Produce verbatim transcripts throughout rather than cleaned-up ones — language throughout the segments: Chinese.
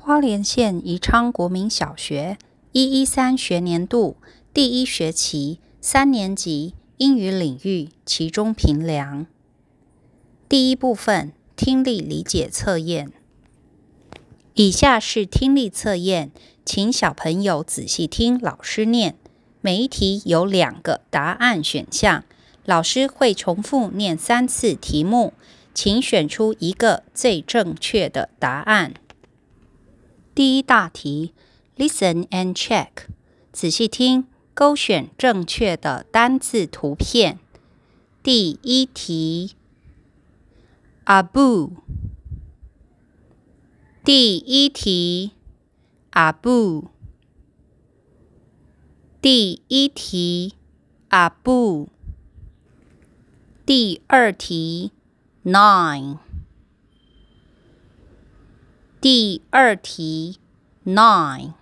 花莲县宜昌国民小学一一三学年度第一学期三年级英语领域期中评量。第一部分听力理解测验。以下是听力测验，请小朋友仔细听老师念。每一题有两个答案选项，老师会重复念三次题目，请选出一个最正确的答案。第一大题 Listen and check， 仔细听，勾选正确的单字图片。第一题 Abu， 第一题 Abu， 第一题 Abu， 第二题 Nine， 第二题 Nine，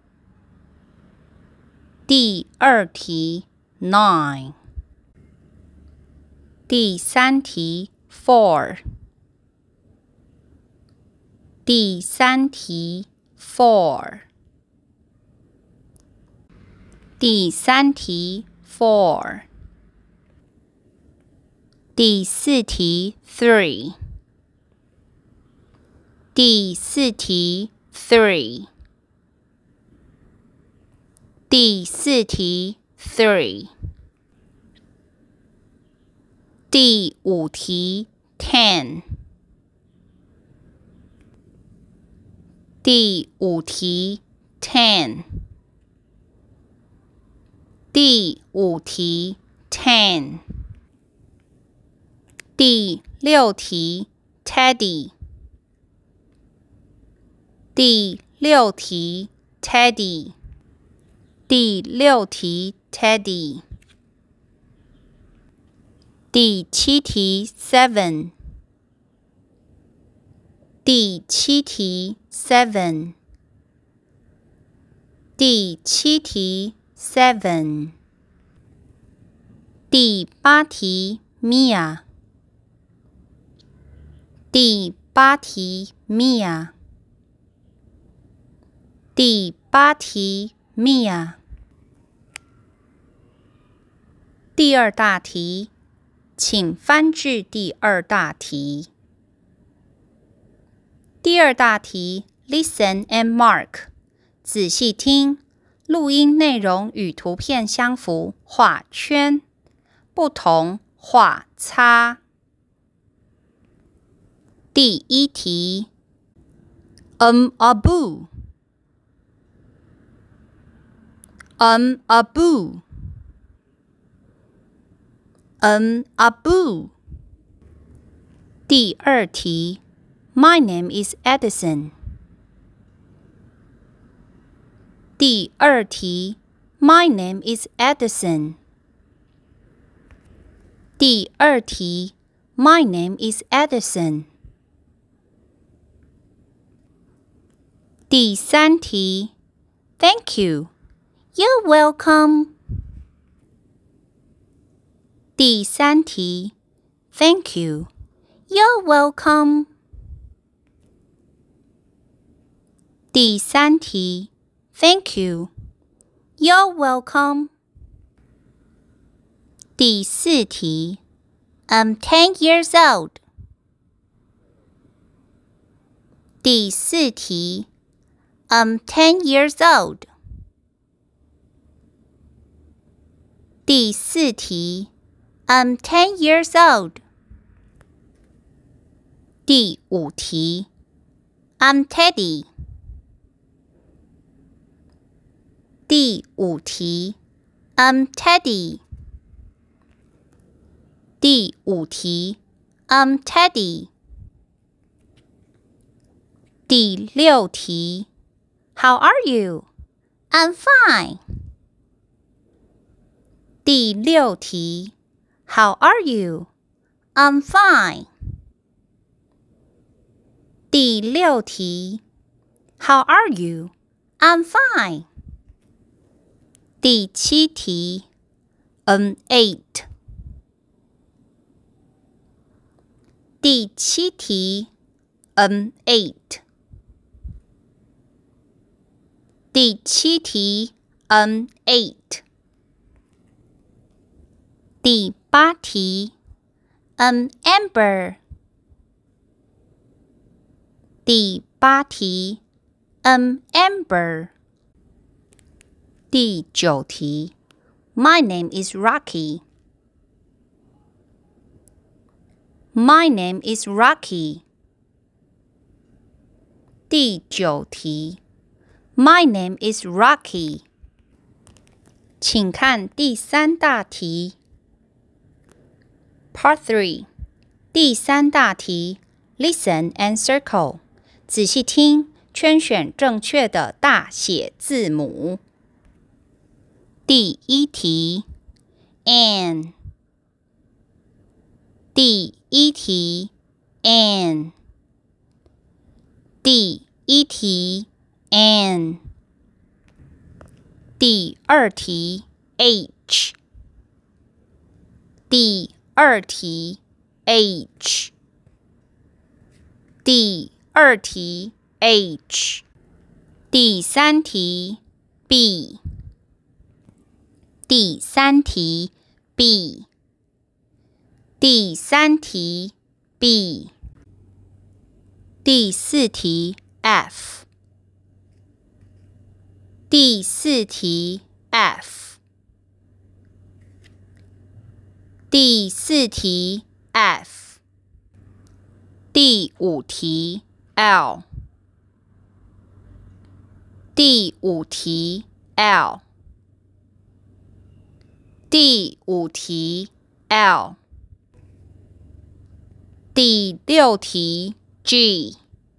第二题 Nine， 第三题 Four， 第三题 Four， 第三题 Four， 第四题 Three， 第四题 Three， 第四题 Three， 第五题 Ten， 第五题 Ten， 第五题 Ten， 第六题 Teddy， 第六题 Teddy， 第六题 Teddy， 第七题 Seven， 第七题 Seven， 第七题 Seven， 第八题 Mia， 第八题 Mia， 第八题 Mia。 第二大题，请翻至第二大题。第二大题 Listen and mark， 仔细听，录音内容与图片相符，画圈，不同画叉。第一题 Um Abu， Um Abu， Um Abu。 第二题 My name is Edison， 第二题 My name is Edison， 第二题 My name is Edison。 第三题 Thank you， You're welcome。 第三题 Thank you， You're welcome。 第三题 Thank you， You're welcome。 第四题 I'm ten years old。 第四题 I'm ten years old。 第四题 I'm ten years old。 第五题 I'm Teddy。 第五题 I'm Teddy。 第五题 I'm Teddy。 第六题 How are you? I'm fine。 第六题 How are you? I'm fine。 第六题 How are you? I'm fine。 第七题 I'm eight。 第七题 I'm eight。 第七题 An eight。第八题 An amber。第八题 An amber。第九题 My name is Rocky。My name is Rocky。第九题 My name is Rocky。请看第三大题 Part three。 第三大题 Listen and circle。 仔细听，圈选正确的大写字母。第一题 An。 第一题 An。 第一题 An。 第二题 H。 第二题 H。 第二题 H。 第三题 B。 第三题 B。 第三题 B。 第四题 F。 第四题 F。 第四题 F。 第五题 L。 第五题 L。 第五题 L。 第六题 G。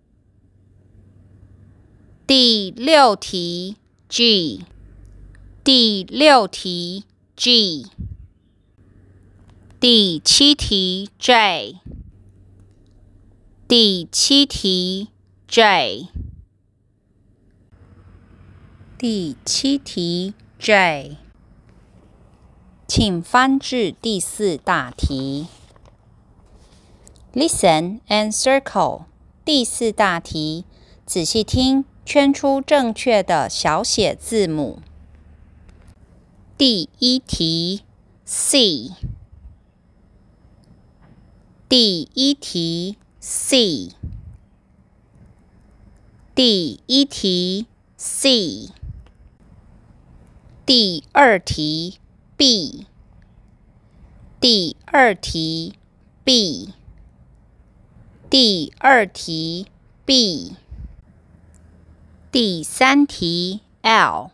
第六题 G。 第六题 G。 第七题 J。 第七题 J。 第七题 J。 请翻至第四大题 Listen and circle。 第四大题，仔细听，圈出正确的小写字母。第一题 C。 第一题 C。 第一题 C。 第二题 B。 第二题 B。 第二题 B。 第三题 L。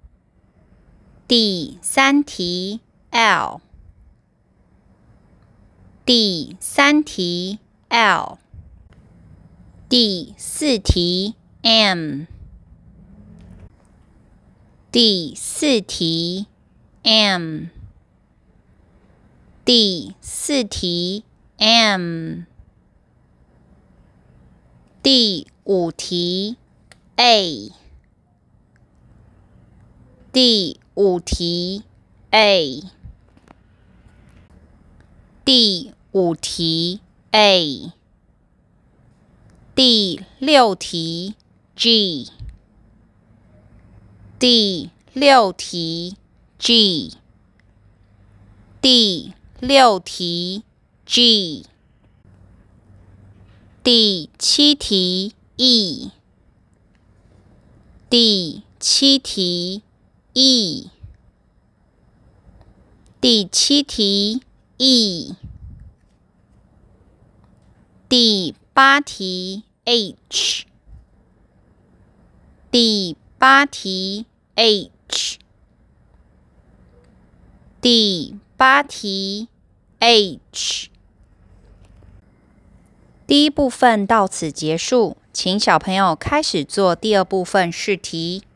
第三题 L。 第三题 L。 第四题 M。 第四题 M。 第四题 M。 第五题 A。 第五题 A。 第五题 A。 第六题 G。 第六题 G。 第六题 G。 第七题 E。 第七题 E。 第七题 E。 第八题 H。 第八题 H。 第八题 H。 第一部分到此结束，请小朋友开始做第二部分试题。